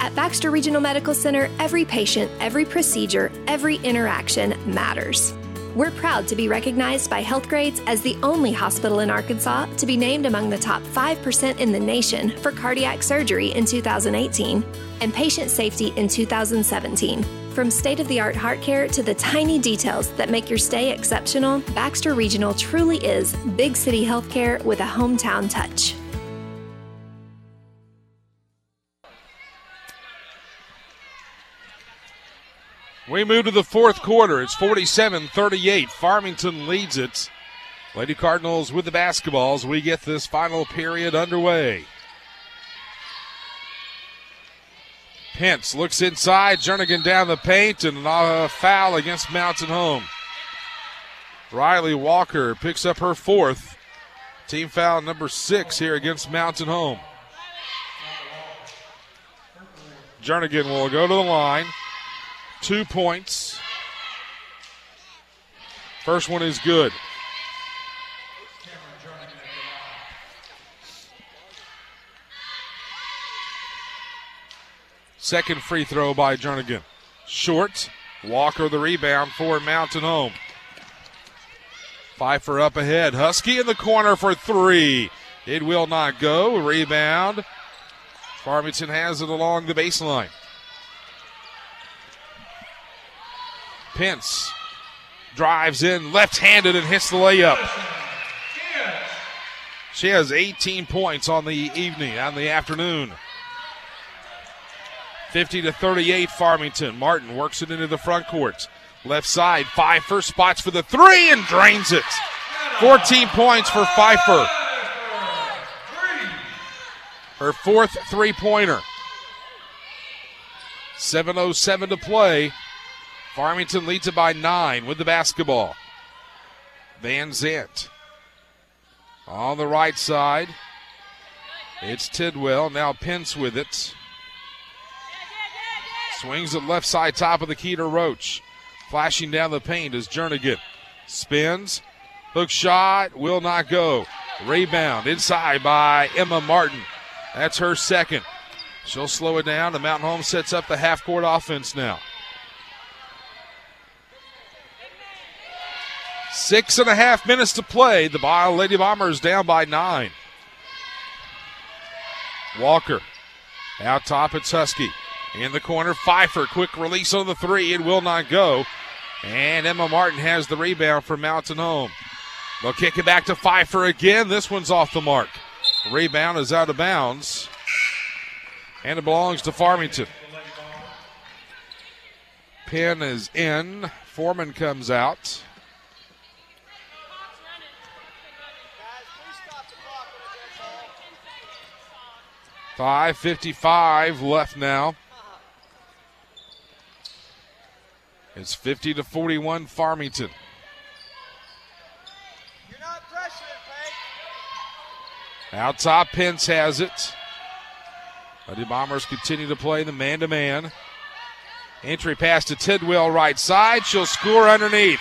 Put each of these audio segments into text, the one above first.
At Baxter Regional Medical Center, every patient, every procedure, every interaction matters. We're proud to be recognized by Healthgrades as the only hospital in Arkansas to be named among the top 5% in the nation for cardiac surgery in 2018 and patient safety in 2017. From state-of-the-art heart care to the tiny details that make your stay exceptional, Baxter Regional truly is big city healthcare with a hometown touch. We move to the fourth quarter. It's 47-38. Farmington leads it. Lady Cardinals with the basketballs. We get this final period underway. Pence looks inside. Jernigan down the paint, and a foul against Mountain Home. Riley Walker picks up her fourth. Team foul number 6 here against Mountain Home. Jernigan will go to the line. 2 points. First one is good. Second free throw by Jernigan. Short. Walker the rebound for Mountain Home. Pfeiffer up ahead. Husky in the corner for 3. It will not go. Rebound. Farmington has it along the baseline. Pence drives in left-handed and hits the layup. She has 18 points on the evening, on the afternoon. 50-38 Farmington. Martin works it into the front court. Left side, Pfeiffer spots for the 3 and drains it. 14 points for Pfeiffer. Her fourth three-pointer. 7:07 to play. Farmington leads it by 9 with the basketball. Van Zant on the right side. It's Tidwell. Now Pence with it. Swings it left side, top of the key to Roach. Flashing down the paint is Jernigan. Spins. Hook shot. Will not go. Rebound inside by Emma Martin. That's her second. She'll slow it down. The Mountain Home sets up the half-court offense now. 6.5 minutes to play. The Lady Bombers down by 9. Walker. Out top, it's Husky. In the corner, Pfeiffer. Quick release on the 3. It will not go. And Emma Martin has the rebound for Mountain Home. They'll kick it back to Pfeiffer again. This one's off the mark. Rebound is out of bounds. And it belongs to Farmington. Pin is in. Foreman comes out. 5:55 left now. It's 50-41 Farmington. You're not pressuring, Pate. Out top, Pence has it. Lady Bombers continue to play the man-to-man. Entry pass to Tidwell right side. She'll score underneath.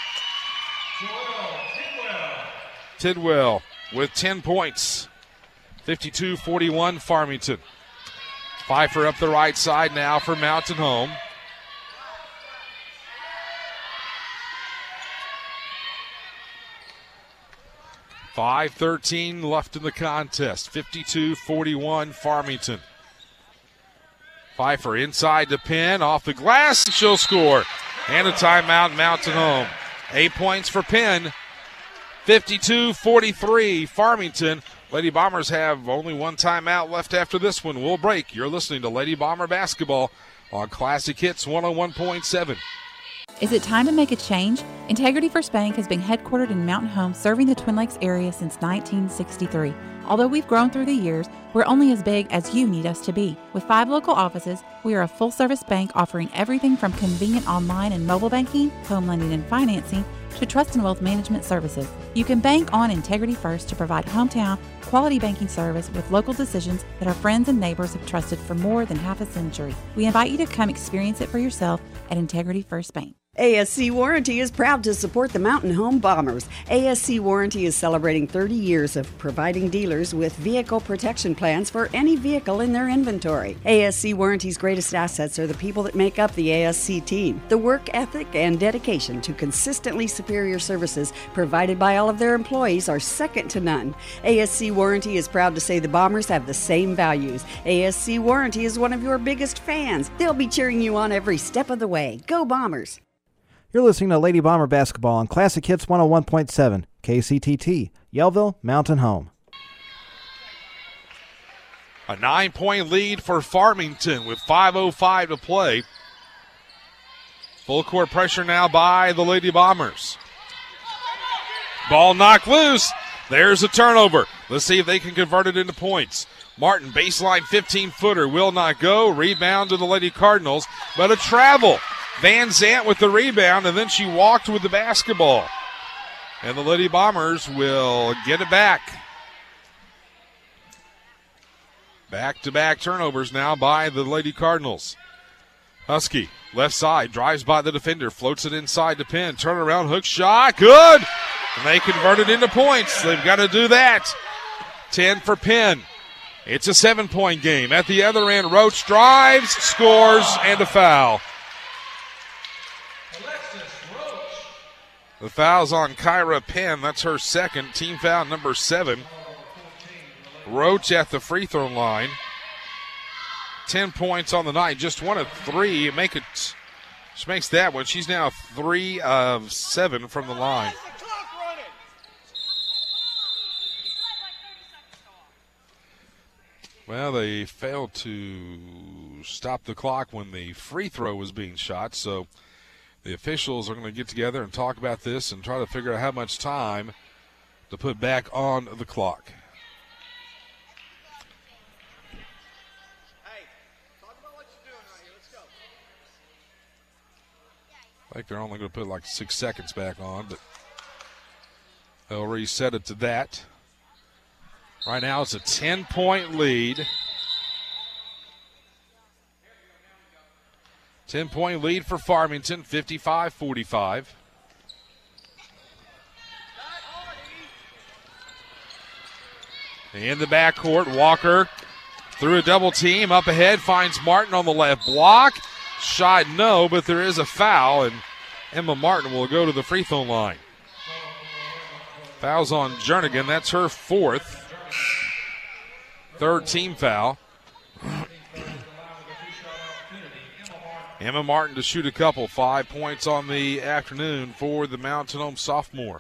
Tidwell with 10 points. 52-41 Farmington. Pfeiffer up the right side now for Mountain Home. .5:13 left in the contest. 52-41 Farmington. Pfeiffer inside the pin, off the glass, she'll score. And a timeout, Mountain Home. 8 points for Penn. 52-43 Farmington. Lady Bombers have only one timeout left after this one. We'll break. You're listening to Lady Bomber Basketball on Classic Hits 101.7. Is it time to make a change? Integrity First Bank has been headquartered in Mountain Home, serving the Twin Lakes area since 1963. Although we've grown through the years, we're only as big as you need us to be. With 5 local offices, we are a full-service bank offering everything from convenient online and mobile banking, home lending and financing, to Trust and Wealth Management Services. You can bank on Integrity First to provide hometown, quality banking service with local decisions that our friends and neighbors have trusted for more than half a century. We invite you to come experience it for yourself at Integrity First Bank. ASC Warranty is proud to support the Mountain Home Bombers. ASC Warranty is celebrating 30 years of providing dealers with vehicle protection plans for any vehicle in their inventory. ASC Warranty's greatest assets are the people that make up the ASC team. The work ethic and dedication to consistently superior services provided by all of their employees are second to none. ASC Warranty is proud to say the Bombers have the same values. ASC Warranty is one of your biggest fans. They'll be cheering you on every step of the way. Go Bombers! You're listening to Lady Bomber Basketball on Classic Hits 101.7, KCTT, Yellville, Mountain Home. A 9-point lead for Farmington with 5:05 to play. Full court pressure now by the Lady Bombers. Ball knocked loose. There's a turnover. Let's see if they can convert it into points. Martin, baseline 15-footer, will not go. Rebound to the Lady Cardinals, but a travel. Van Zant with the rebound, and then she walked with the basketball. And the Lady Bombers will get it back. Back-to-back turnovers now by the Lady Cardinals. Husky, left side, drives by the defender, floats it inside to Penn. Turnaround hook shot, good! And they convert it into points. They've got to do that. 10 for Penn. It's a 7-point game. At the other end, Roach drives, scores, and a foul. The foul's on Kyra Penn. That's her second. Team foul number 7. Roach at the free throw line. 10 points on the night. Just 1 of 3. She makes that one. She's now 3 of 7 from the line. Well, they failed to stop the clock when the free throw was being shot, so the officials are going to get together and talk about this and try to figure out how much time to put back on the clock. Hey, talk about what you're doing right here. Let's go. I think they're only going to put like 6 seconds back on, but they'll reset it to that. Right now it's a 10-point lead. 10-point lead for Farmington, 55-45. In the backcourt, Walker through a double team, up ahead, finds Martin on the left block. Shot no, but there is a foul, and Emma Martin will go to the free throw line. Foul's on Jernigan, that's her 4th. 3rd team foul. Emma Martin to shoot a couple. 5 points on the afternoon for the Mountain Home sophomore.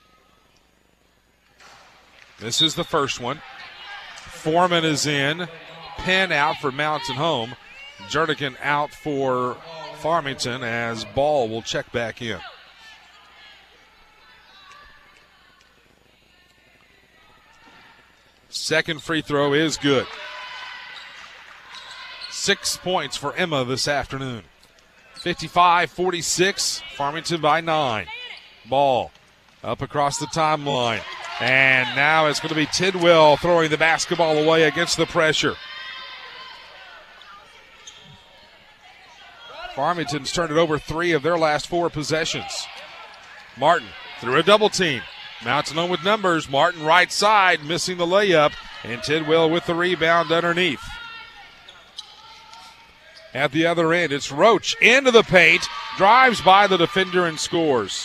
This is the first one. Foreman is in. Penn out for Mountain Home. Jernigan out for Farmington as Ball will check back in. Second free throw is good. 6 points for Emma this afternoon. 55-46, Farmington by 9. Ball up across the timeline. And now it's going to be Tidwell throwing the basketball away against the pressure. Farmington's turned it over 3 of their last 4 possessions. Martin through a double team. Mountain Home with numbers. Martin right side, missing the layup. And Tidwell with the rebound underneath. At the other end, it's Roach into the paint. Drives by the defender and scores.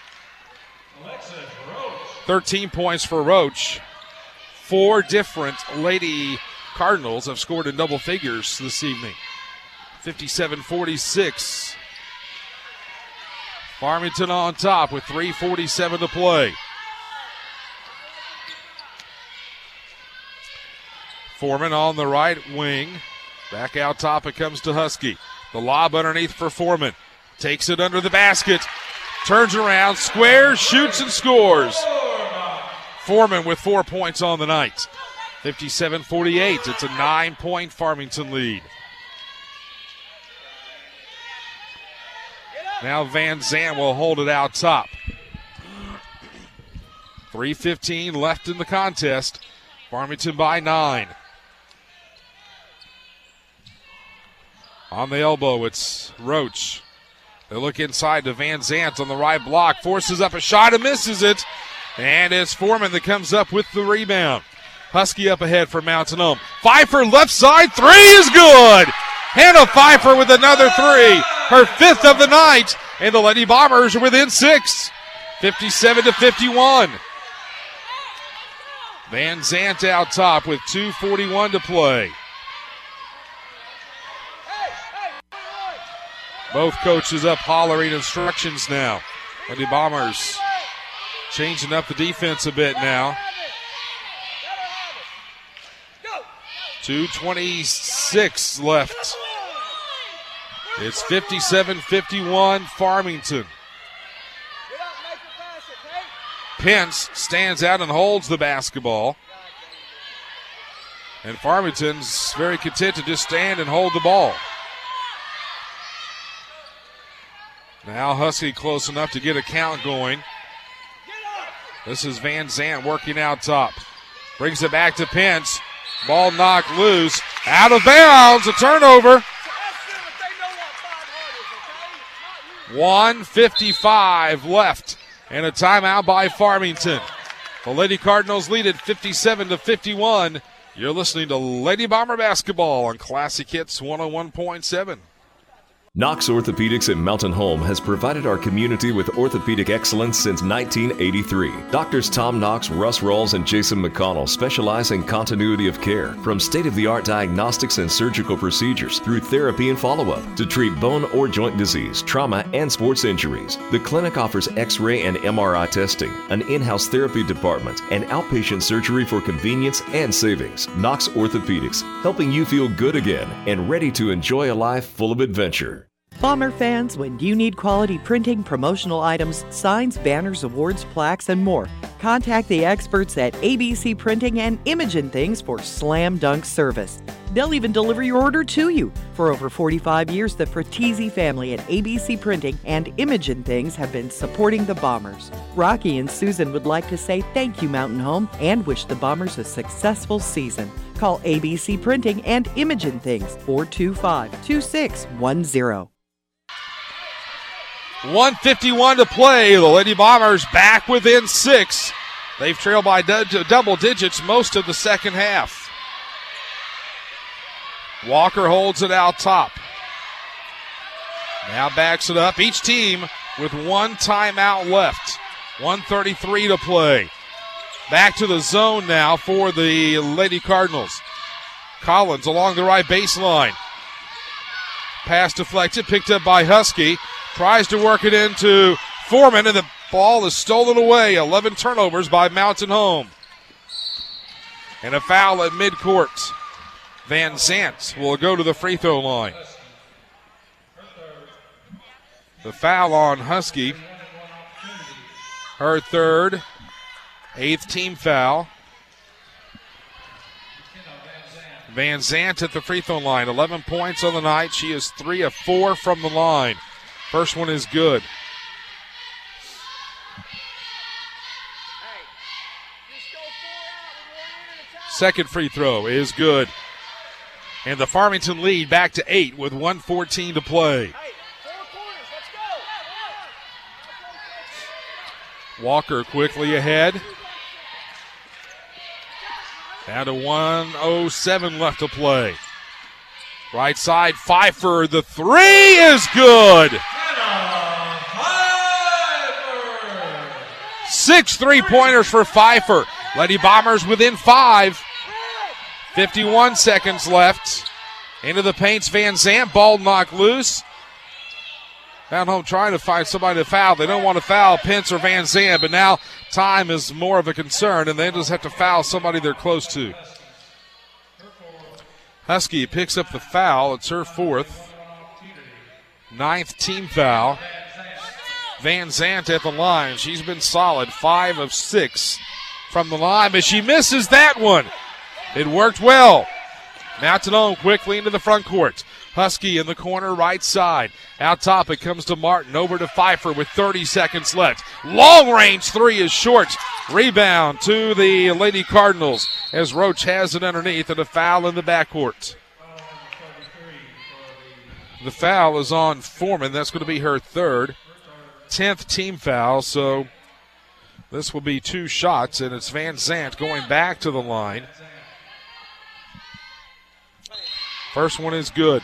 13 points for Roach. 4 different Lady Cardinals have scored in double figures this evening. 57-46. Farmington on top with 3:47 to play. Foreman on the right wing. Back out top it comes to Husky. The lob underneath for Foreman. Takes it under the basket. Turns around, squares, shoots, and scores. Foreman with 4 points on the night. 57-48. It's a 9-point Farmington lead. Now Van Zandt will hold it out top. 3:15 left in the contest. Farmington by 9. On the elbow, it's Roach. They look inside to Van Zant on the right block. Forces up a shot and misses it. And it's Foreman that comes up with the rebound. Husky up ahead for Mountain Home. Pfeiffer left side. 3 is good. Hannah Pfeiffer with another 3. Her 5th of the night. And the Lady Bombers are within 6. 57-51. Van Zant out top with 2:41 to play. Both coaches up hollering instructions now. Lady Bombers changing up the defense a bit now. 2:26 left. It's 57-51 Farmington. Pence stands out and holds the basketball. And Farmington's very content to just stand and hold the ball. Now Husky close enough to get a count going. This is Van Zant working out top. Brings it back to Pence. Ball knocked loose. Out of bounds. A turnover. 1:55 left. And a timeout by Farmington. The Lady Cardinals lead at 57-51. You're listening to Lady Bomber Basketball on Classic Hits 101.7. Knox Orthopedics in Mountain Home has provided our community with orthopedic excellence since 1983. Doctors Tom Knox, Russ Rawls, and Jason McConnell specialize in continuity of care, from state-of-the-art diagnostics and surgical procedures through therapy and follow-up to treat bone or joint disease, trauma, and sports injuries. The clinic offers X-ray and MRI testing, an in-house therapy department, and outpatient surgery for convenience and savings. Knox Orthopedics, helping you feel good again and ready to enjoy a life full of adventure. Bomber fans, when you need quality printing, promotional items, signs, banners, awards, plaques, and more, contact the experts at ABC Printing and Imaging Things for slam dunk service. They'll even deliver your order to you. For over 45 years, the Fratesi family at ABC Printing and Imaging Things have been supporting the Bombers. Rocky and Susan would like to say thank you, Mountain Home, and wish the Bombers a successful season. Call ABC Printing and Imaging Things, 425-2610. 1:51 to play. The Lady Bombers back within 6. They've trailed by double digits most of the second half. Walker holds it out top. Now backs it up. Each team with one timeout left. 1:33 to play. Back to the zone now for the Lady Cardinals. Collins along the right baseline. Pass deflected, picked up by Husky. Tries to work it into Foreman, and the ball is stolen away. 11 turnovers by Mountain Home. And a foul at midcourt. Van Zant will go to the free throw line. The foul on Husky. Her third, 8th team foul. Van Zant at the free throw line. 11 points on the night. She is 3 of 4 from the line. First one is good. Second free throw is good. And the Farmington lead back to 8 with 1:14 to play. Walker quickly ahead. Down to 1:07 left to play. Right side, Pfeiffer. The 3 is good. 6 3-pointers for Pfeiffer. Lady Bombers within 5. 51 seconds left. Into the paint's Van Zant. Ball knocked loose. Down home trying to find somebody to foul. They don't want to foul Pence or Van Zant, but now time is more of a concern, and they just have to foul somebody they're close to. Husky picks up the foul. It's her 4th. 9th team foul. Van Zant at the line. She's been solid. 5 of 6 from the line, but she misses that one. It worked well. Mountain Home quickly into the front court. Husky in the corner right side. Out top it comes to Martin. Over to Pfeiffer with 30 seconds left. Long range three is short. Rebound to the Lady Cardinals as Roach has it underneath and a foul in the backcourt. The foul is on Foreman. That's going to be her third. 10th team foul, so this will be 2 shots, and it's Van Zant going back to the line. First one is good.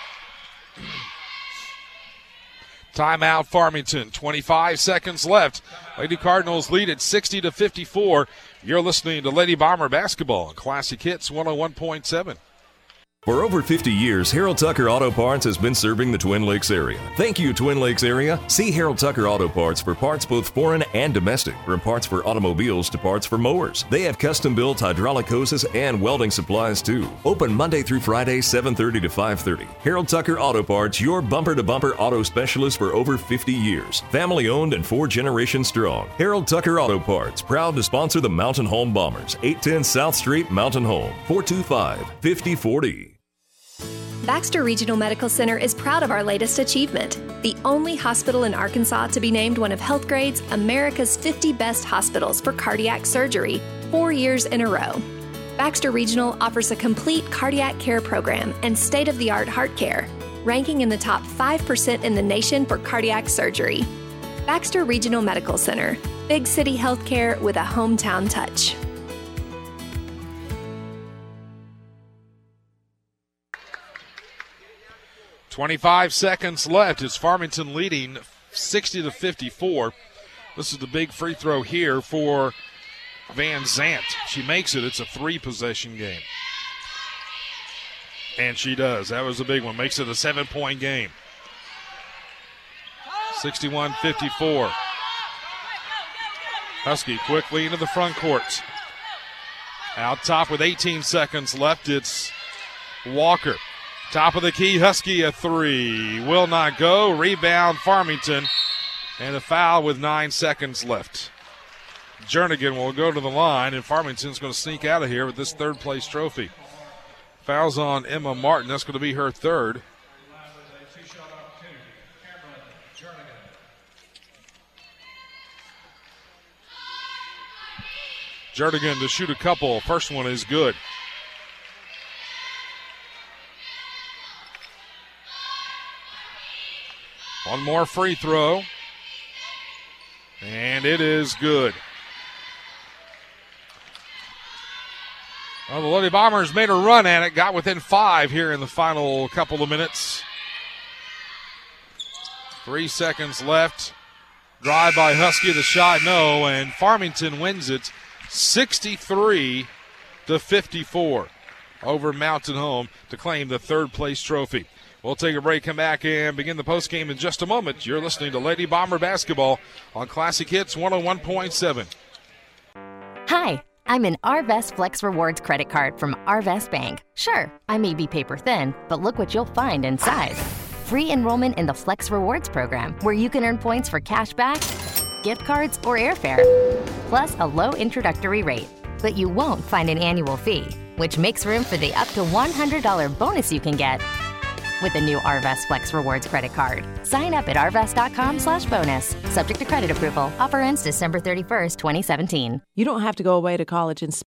Timeout Farmington. 25 seconds left. Lady Cardinals lead at 60-54. You're listening to Lady Bomber basketball on Classic Hits 101.7. For over 50 years, Harold Tucker Auto Parts has been serving the Twin Lakes area. Thank you, Twin Lakes area. See Harold Tucker Auto Parts for parts both foreign and domestic, from parts for automobiles to parts for mowers. They have custom-built hydraulic hoses and welding supplies, too. Open Monday through Friday, 7:30 to 5:30. Harold Tucker Auto Parts, your bumper-to-bumper auto specialist for over 50 years. Family-owned and 4 generations strong. Harold Tucker Auto Parts, proud to sponsor the Mountain Home Bombers. 810 South Street, Mountain Home, 425-5040. Baxter Regional Medical Center is proud of our latest achievement, the only hospital in Arkansas to be named one of HealthGrade's America's 50 Best Hospitals for Cardiac Surgery 4 years in a row. Baxter Regional offers a complete cardiac care program and state-of-the-art heart care, ranking in the top 5% in the nation for cardiac surgery. Baxter Regional Medical Center, big city healthcare with a hometown touch. .25 seconds left. It's Farmington leading 60-54. This is the big free throw here for Van Zant. She makes it. It's a 3-possession game. And she does. That was a big one. Makes it a 7-point game. 61-54. Husky quickly into the front court. Out top with 18 seconds left, it's Walker. Top of the key, Husky a 3. Will not go. Rebound, Farmington. And a foul with 9 seconds left. Jernigan will go to the line, and Farmington's going to sneak out of here with this third-place trophy. Fouls on Emma Martin. That's going to be her third. Jernigan to shoot a couple. First one is good. One more free throw. And it is good. Well, the Lady Bombers made a run at it, got within 5 here in the final couple of minutes. 3 seconds left. Drive by Husky, the shot, no, and Farmington wins it 63-54 over Mountain Home to claim the third-place trophy. We'll take a break, come back, and begin the postgame in just a moment. You're listening to Lady Bomber Basketball on Classic Hits 101.7. Hi, I'm an Arvest Flex Rewards credit card from Arvest Bank. Sure, I may be paper thin, but look what you'll find inside. Free enrollment in the Flex Rewards program, where you can earn points for cash back, gift cards, or airfare, plus a low introductory rate. But you won't find an annual fee, which makes room for the up to $100 bonus you can get with the new Arvest Flex Rewards credit card. Sign up at arvest.com/bonus. Subject to credit approval. Offer ends December 31st, 2017. You don't have to go away to college and